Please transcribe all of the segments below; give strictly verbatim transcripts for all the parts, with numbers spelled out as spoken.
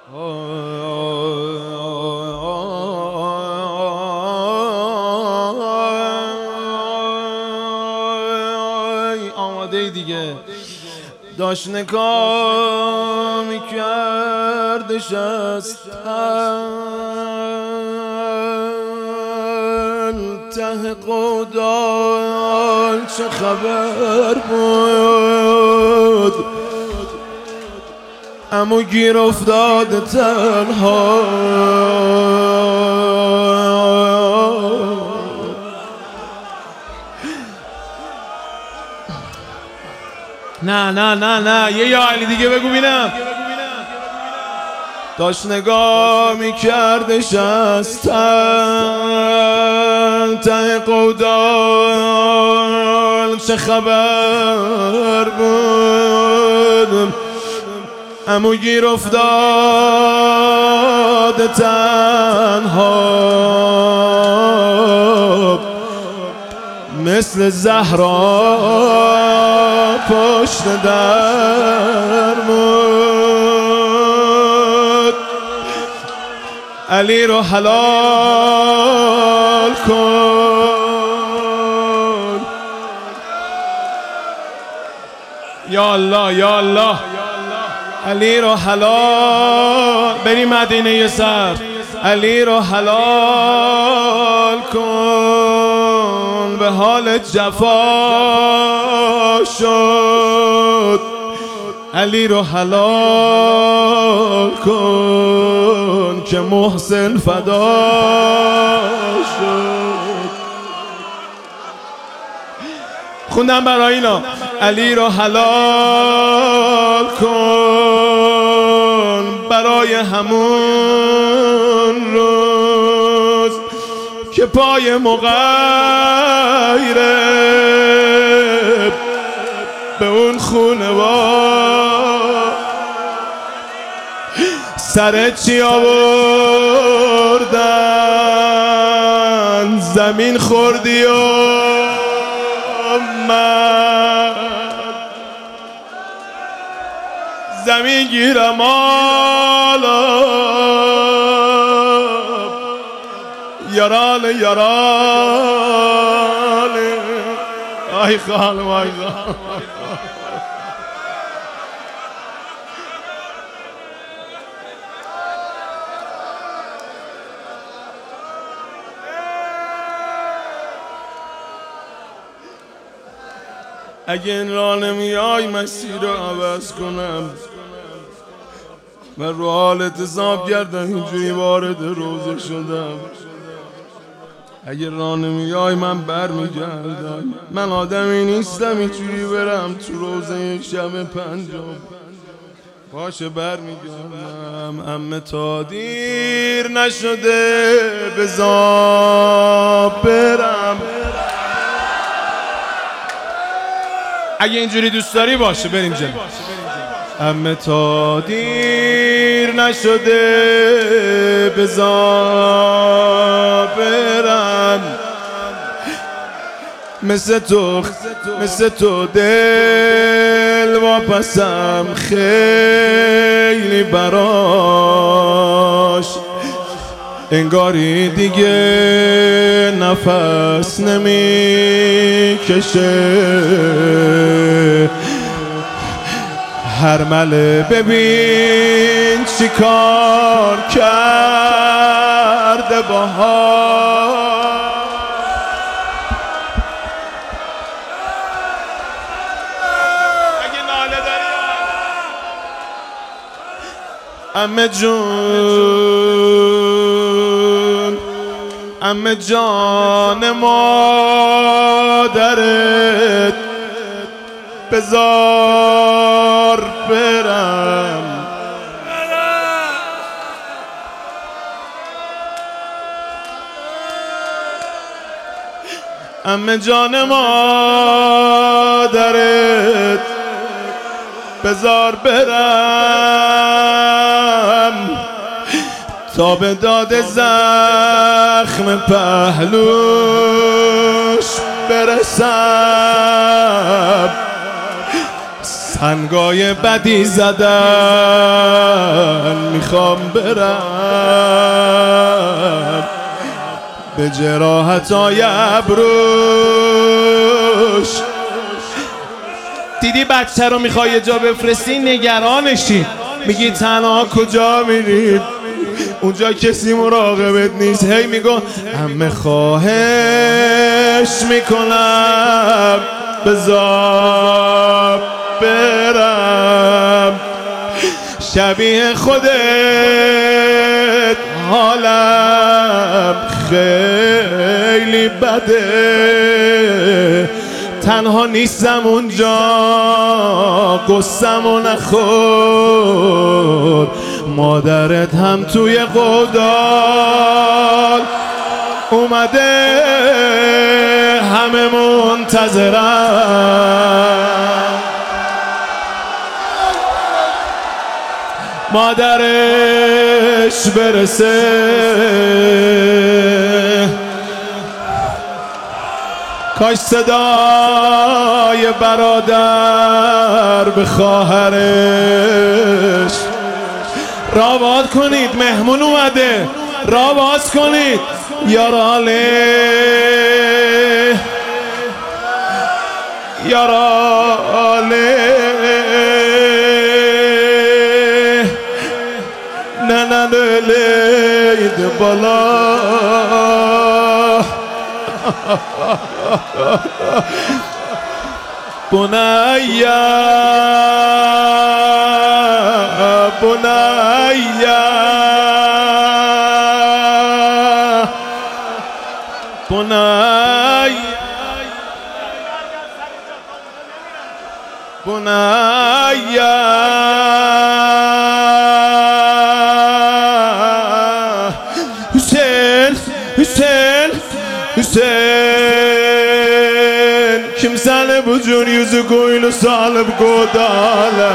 آماده دیگه. داشت نگاه میکردش از ته قودال چه خبر بود، اما گیر افتاده تنها. نه نه نه نه یه یا علی دیگه بگو بینم. داشت نگاه میکردش از تن ته قودال چه خبر بود، اما گیر افتاده تنها مثل زهرا پشت درمون. علی رو حلال کن یا الله یا الله. علی رو حلال، بریم مدینه یه سر. علی رو حلال کن، به حال جفا شد. علی رو حلال کن که محسن فدا شد. خوندم برای اینا. علی رو حلال کن برای همون روز که پای مغیره به اون خونوار سر چی آوردن زمین خوردی و من زمین گیرم آلا یارال یارال. آی خانم آی خانم اگه این راه نمیای مسیر رو عوض کنم و رو حالت حساب کردم اینجوری وارد روزه شدم. اگه راه نمیای من بر میگردم. من آدمی نیستم اینجوری برم تو روزه یک شب پنجم. باشه بر میگردم. عمه تا دیر نشده بذار برم. اگه اینجوری دوست داری باشه بریم جلو. عمه تا دیر نشده بذار برم. مثل تو مثل تو دل واپسم خیلی براش. انگاری دیگه نفس نمیکشه. هر مله ببین چی کار کرده باها. اگه ناله داری عمه جون، عمه جان مادرت بذار برم. عمه جان مادرت بذار برم تا به داد زخم پهلوش برسم. تنگای بدی زدن میخوام برم به جراحتای ابروش. دیدی بچه رو میخوای یه جا بفرستی نگرانشی، میگی تنها کجا میری؟ اونجا کسی مراقبت نیست. هی میگو همه خواهش میکنم بذار برم، شبیه خودت حالم خیلی بده، تنها نیستم اونجا قصم و نخور، مادرت هم توی قودال اومده همه منتظرم، مادرش برسه کاش صدای برادر به خواهرش. را باز کنید، مهمون اومده، را باز کنید. یاراله یاراله نه نه لید بالا بنیا بنیا بنیا بنیا حسین حسین حسین kimsenin bucun yüzü koyunu salıp kodala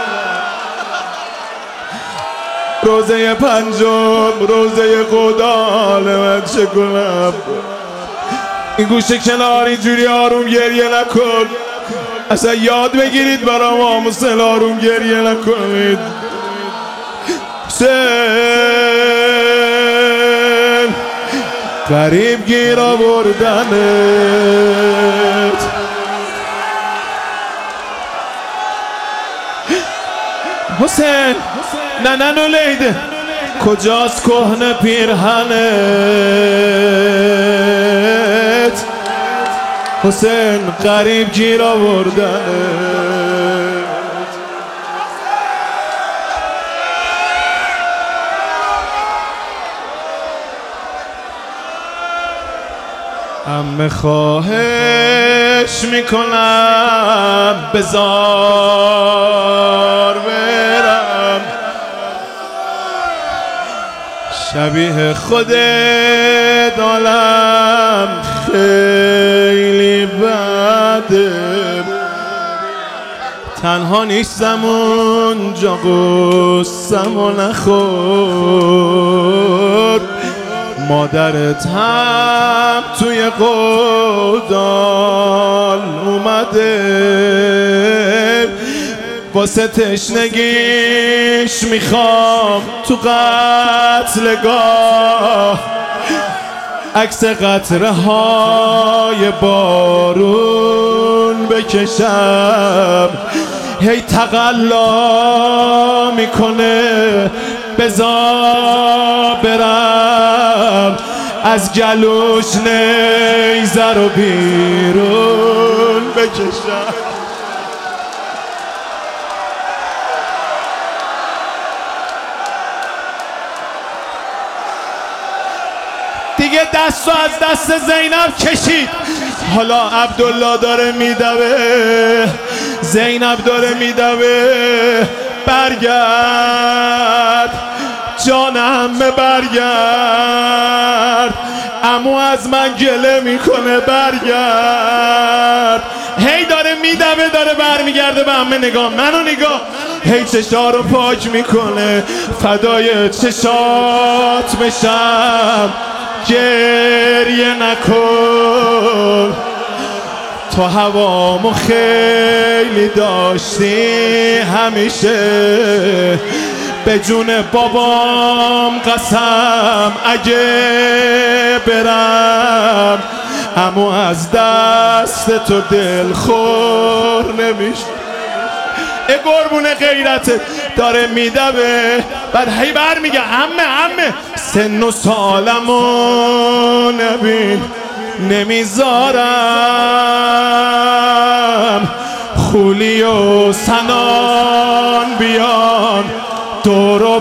روزه پنجم روزه قدال من چه کنم؟ این گوشه کنار اینجوری آروم گریه نکن، اصلا یاد بگیرید برام آموزل آروم گریه نکنید. حسین غریب گیر آوردنت، حسین نه نه نولیده کجاست کهنه پیرهنت؟ حسین غریب گیر آوردنت. همه خواهش میکنم بذار برم، شبیه خودت عالم خیلی بده، تنها نیستم اونجا قصم و نخور، مادرت هم توی قودال اومده واسه تشنگیش میخوام تو قتلگاه عکس قطره های بارون بکشم. هی تقلا میکنه بذار برم، از گلوش نیزه رو بیرون بکشم. دیگه دستو از دست زینب کشید، حالا عبدالله داره میدوه، زینب داره میدوه. برگرد جان عمه برگرد، عمو از من گله میکنه برگرد. هی داره میدوه داره برمیگرده به عمه، نگاه منو نگاه، هی چشا رو پاک میکنه، فدای چشات بشم گریه نکن، تو هوامو خیلی داشتی همیشه، به جون بابام قسم اگه برم همو از دست تو دل خور نمیشه. ای قربون غیرته داره میدوه، بعد هی بر میگه عمه عمه سن و سالمو نبین نمیذارم خولی و سنان بیان دور و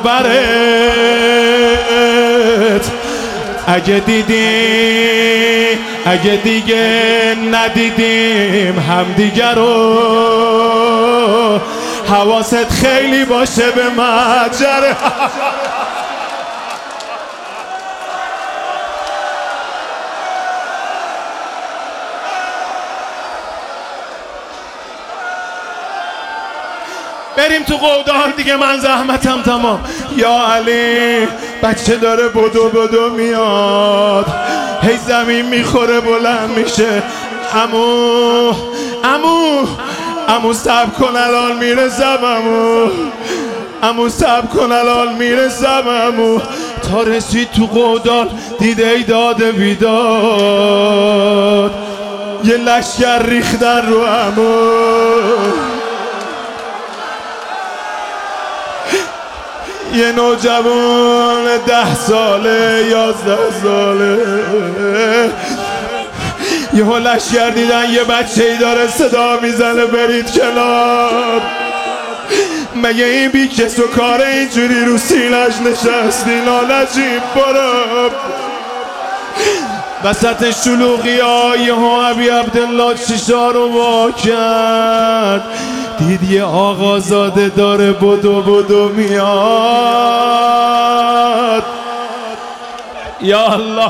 برت، اگه دیدی اگه دیگه ندیدیم همدیگه رو حواست خیلی باشه به مجره. بریم تو قودار دیگه، من زحمتم تمام. یا علی بچه داره بدو بدو میاد، هی زمین میخوره بلند میشه. عمو عمو عمو صبر کن الان میرسم، عمو عمو صبر کن الان میرسم. عمو تا رسید تو قودار دید ای داده بیداد، یه لشکر ریختن رو عمو. یه نوجوان ده ساله یازده ساله یه لشکر دیدن یه بچه ای داره صدا میزنه برید کنار. مگه این بی کس و کار اینجوری رو سینش نشستی؟ نالجیم برو وسط شلوغی ها یه ها ابی عبدالله چشا رو وا کرد، دید یه آقازاده داره بدو بدو میاد. یا الله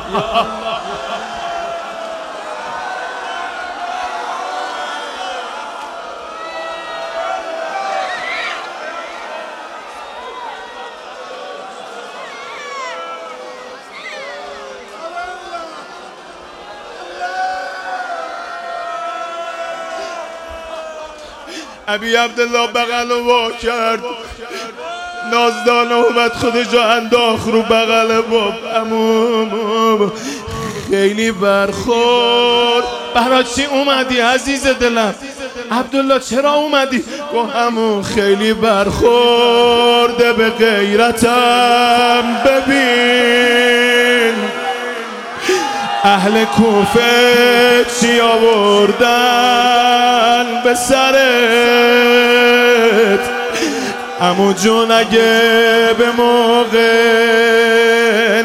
ابی عبدالله بغل رو وا کرد، نازدانه اومد خودشو انداخت رو بغل باب. عمو خیلی برخورد. برای چی اومدی عزیز دلم؟ عبدالله چرا اومدی؟ گفت عمو خیلی برخورده به غیرتم، ببین اهل کوفه چی آوردن به سرت. عمو جون اگه به موقع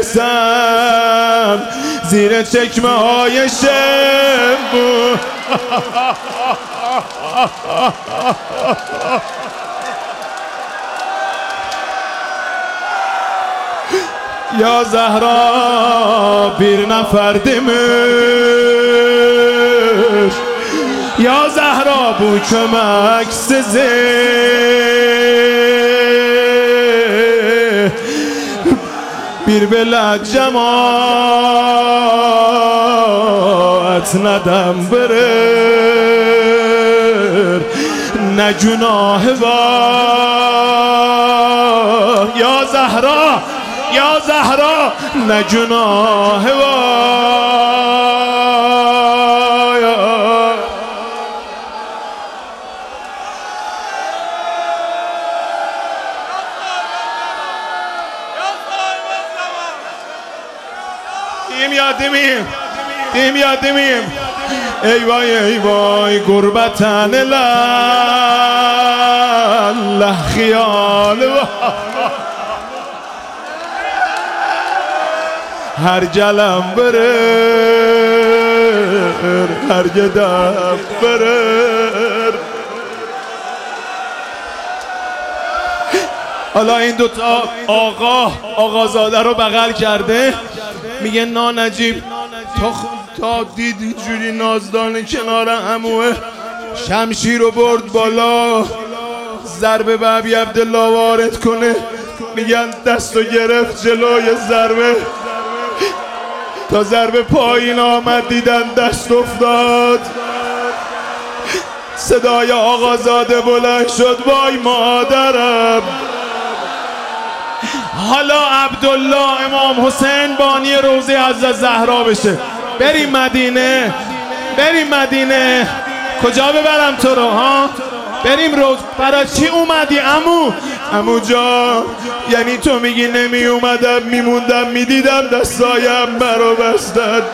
نرسم زیر چکمه های شمبو یا زهرا بیر نفردیمش، یا زهرا بو کمک سزه بیر بلد جماعت ندم برر نجناه با. یا زهرا یا زهرا نجناه وای. دیم یادمیم دیم یادمیم ای وای ای وای قربتن الله خیال هر جلم برر هر گدم برر. حالا این دوتا آقا آقازاده رو بغل کرده، میگه نانجیب تا تا دید اینجوری نازدانه کنار عموه، شمشیر رو برد بالا ضربه به ابی عبدالله وارد کنه. میگن دستو گرفت جلوی ضربه، تا ضربه پایین آمد دیدن دست افتاد. صدای آقازاده بلند شد وای مادرم. حالا عبدالله امام حسین بانی روضه حضرت زهرا بشه، بریم مدینه، بریم مدینه. کجا ببرم تو رو ها؟ بریم روز. برای چی اومدی عمو؟ عمو جان یعنی تو میگی نمی اومدم میموندم میدیدم دستایم مرا بستن،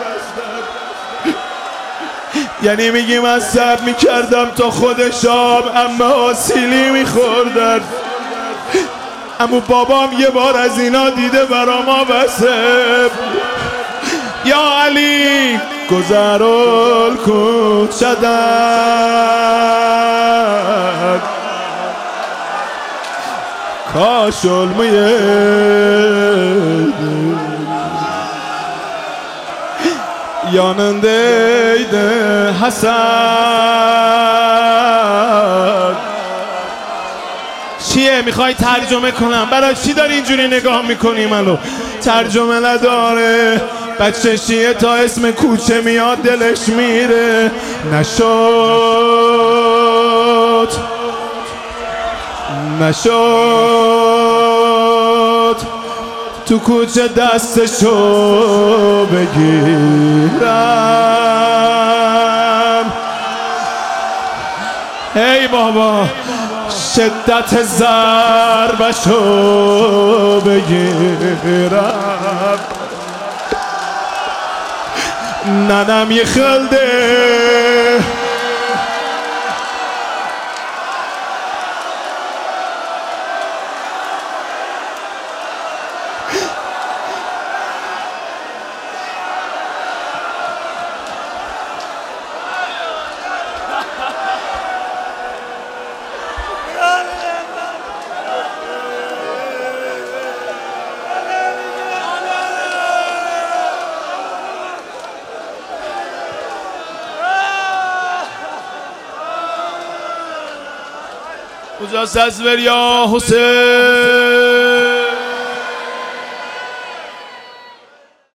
یعنی میگی من صبر میکردم تا خود شام اما آسیلی میخوردن. عمو بابام یه بار از اینا دیده برا ما بسه. یا علی گذرال کن شدن کاش علمه یاننده ایده حسن. چیه میخوای ترجمه کنم؟ برای چی داری اینجوری نگاه میکنی منو؟ ترجمه نداره. بچه شیعه تا اسم کوچه میاد دلش میره. نشد نشد تو کوچه دستشو بگیرم. ای بابا شدت ضربشو بگیرم. ننم یه خلده کجاست از وریا حسین؟